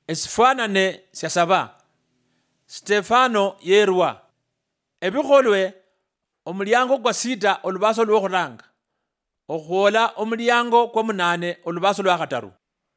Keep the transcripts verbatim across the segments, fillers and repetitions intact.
esifanane syasaba. Stefano yerwa ebikholwe omulyango kwa sita olubaso lwokhuranga okhuola omulyango kwa munane olubaso lwa khataru.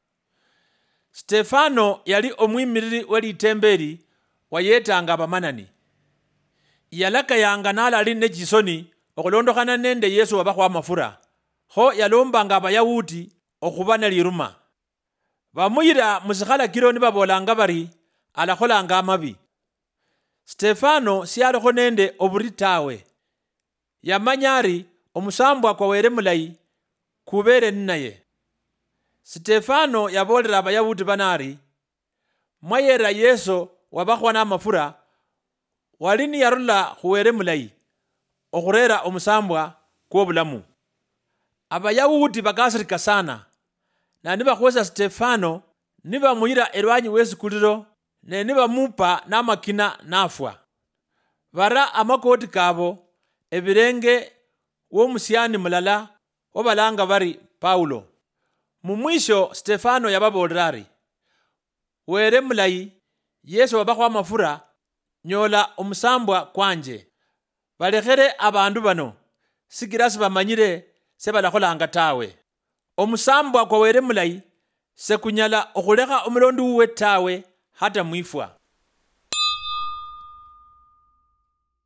Stefano yali omwimiriri we litembeli wayetanga abamanani. Yalakayanga nalali ne jisoni okulondokhana nende Yesu wabakhwa amafura, kho yalombanga abayahudi okhuba ne liruma. Bamuyira musikhalakilo nibabolanga bari alakholanga amabi. Stefano siyalikho nende oburi tawe. Yamanya ari omusambwa kwa were mulayi kubere nnaye. Stefano yabolera abayahudi banari, mwayera Yesu wabakhwa n'amafura wali niyarula khuwere mulayi okhurera omusambwa kw'obulamu. Abayahudi bakasirika sana na nibakhwesa Stefano nibamuyira elwanyi wesikuliro ne nibamupa n'amakina nafwa. Bara amakoti kabo ebirenge w'omusyani mulala obalanga bari Paulo. Mumwisho Stefano yababolera ari, were mulayi Yesu wabakhwa amafura nyola omusambwa kwanje. Balekhere abandu bano sikira sibamanyire sebalakholanga tawe. Omusambwa kwa were mulayi sekunyala okhulekha omulondi uwe tawe hata mwifwa.